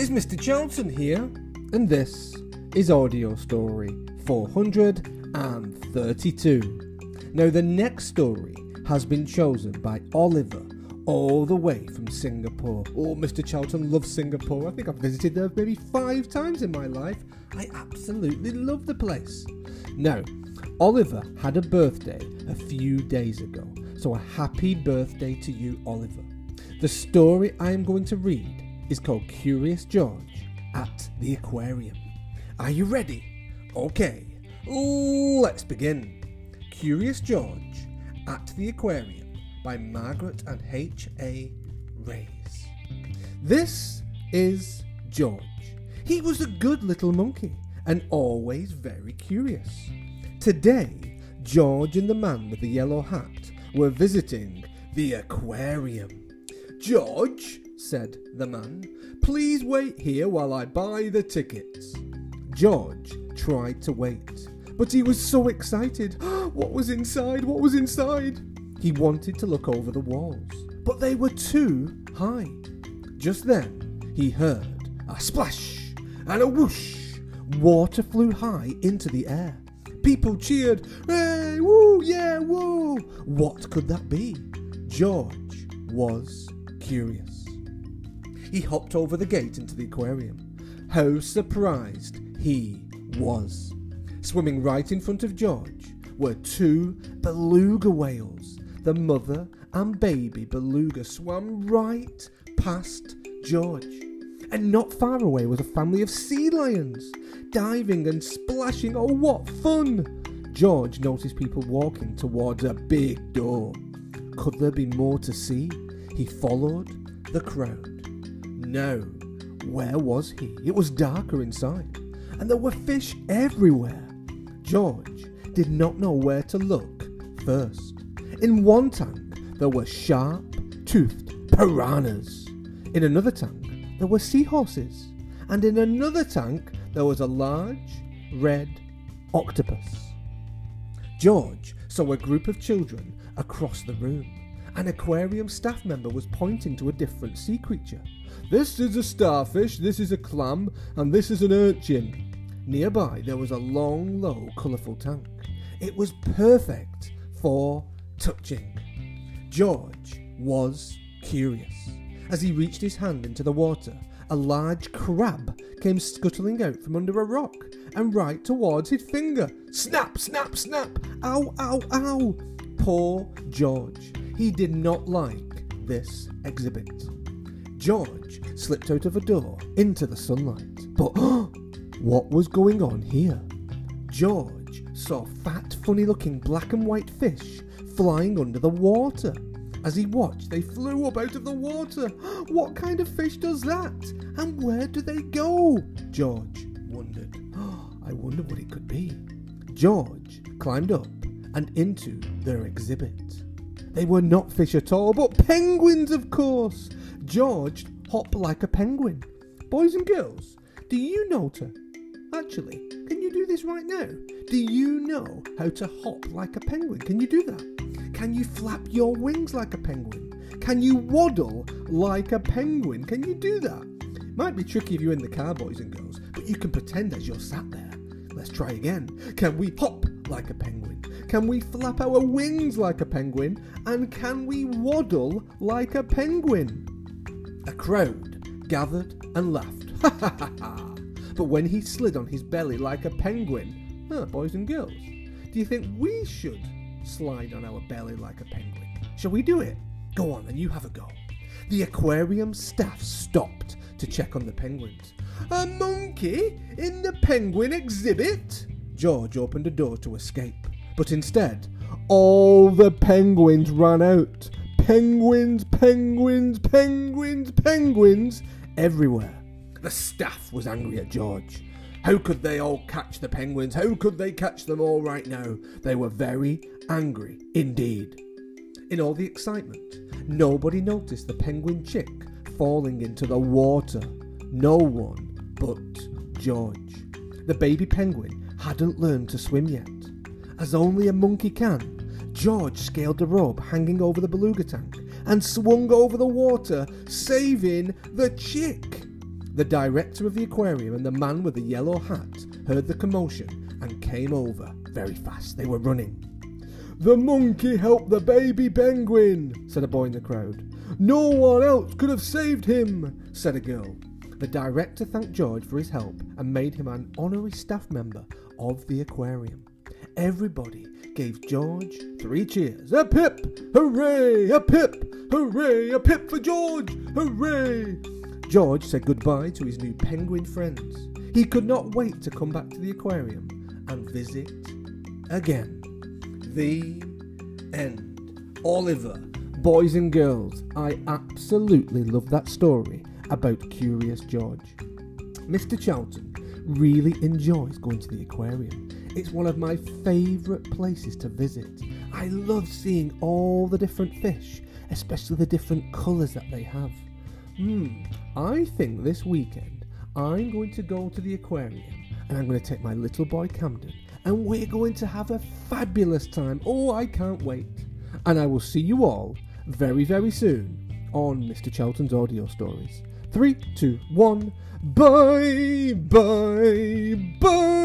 is Mr. Charlton here, and this is Audio Story 432. Now, the next story has been chosen by Oliver, all the way from Singapore. Oh, Mr. Charlton loves Singapore. I think I've visited there maybe 5 times in my life. I absolutely love the place. Now, Oliver had a birthday a few days ago, so a happy birthday to you, Oliver. The story I am going to read is called Curious George at the Aquarium. Are you ready? Okay, let's begin. Curious George at the Aquarium by Margaret and H.A. Rays. This is George. He was a good little monkey and always very curious. Today, George and the man with the yellow hat were visiting the aquarium. "George," said the man, "please wait here while I buy the tickets." George tried to wait, but he was so excited. What was inside? What was inside? He wanted to look over the walls, but they were too high. Just then, he heard a splash and a whoosh. Water flew high into the air. People cheered, "Hey, woo, yeah, woo!" What could that be? George was curious. He hopped over the gate into the aquarium. How surprised he was. Swimming right in front of George were 2 beluga whales. The mother and baby beluga swam right past George. And not far away was a family of sea lions, diving and splashing. Oh, what fun! George noticed people walking towards a big door. Could there be more to see? He followed the crowd. No, where was he? It was darker inside, and there were fish everywhere. George did not know where to look first. In one tank, there were sharp-toothed piranhas. In another tank, there were seahorses. And in another tank, there was a large, red octopus. George saw a group of children across the room. An aquarium staff member was pointing to a different sea creature. "This is a starfish, this is a clam, and this is an urchin." Nearby, there was a long, low, colourful tank. It was perfect for touching. George was curious. As he reached his hand into the water, a large crab came scuttling out from under a rock and right towards his finger. Snap, snap, snap! Ow, ow, ow! Poor George. He did not like this exhibit. George slipped out of a door into the sunlight. But what was going on here? George saw fat, funny-looking black and white fish flying under the water. As he watched, they flew up out of the water. What kind of fish does that? And where do they go? George wondered. I wonder what it could be. George climbed up and into their exhibit. They were not fish at all, but penguins, of course. George hopped like a penguin. Boys and girls, do you know Actually, can you do this right now? Do you know how to hop like a penguin? Can you do that? Can you flap your wings like a penguin? Can you waddle like a penguin? Can you do that? Might be tricky if you're in the car, boys and girls, but you can pretend as you're sat there. Let's try again. Can we hop like a penguin? Can we flap our wings like a penguin? And can we waddle like a penguin? A crowd gathered and laughed. Ha ha ha ha! But when he slid on his belly like a penguin, boys and girls, do you think we should slide on our belly like a penguin? Shall we do it? Go on, and you have a go. The aquarium staff stopped to check on the penguins. A monkey in the penguin exhibit? George opened a door to escape, but instead, all the penguins ran out. Penguins, penguins, penguins, penguins, everywhere. The staff was angry at George. How could they all catch the penguins? How could they catch them all right now? They were very angry indeed. In all the excitement, nobody noticed the penguin chick falling into the water. No one but George. The baby penguin hadn't learned to swim yet. As only a monkey can, George scaled the rope hanging over the beluga tank and swung over the water, saving the chick. The director of the aquarium and the man with the yellow hat heard the commotion and came over very fast. They were running. "The monkey helped the baby penguin," said a boy in the crowd. "No one else could have saved him," said a girl. The director thanked George for his help and made him an honorary staff member of the aquarium. Everybody gave George 3 cheers. A pip! Hooray! A pip! Hooray! A pip for George! Hooray! George said goodbye to his new penguin friends. He could not wait to come back to the aquarium and visit again. The end. Oliver. Boys and girls, I absolutely love that story about Curious George. Mr. Charlton really enjoys going to the aquarium. It's one of my favourite places to visit. I love seeing all the different fish, especially the different colours that they have. I think this weekend I'm going to go to the aquarium and I'm going to take my little boy Camden and we're going to have a fabulous time. Oh, I can't wait. And I will see you all very, very soon on Mr. Charlton's Audio Stories. 3, 2, 1. Bye, bye, bye.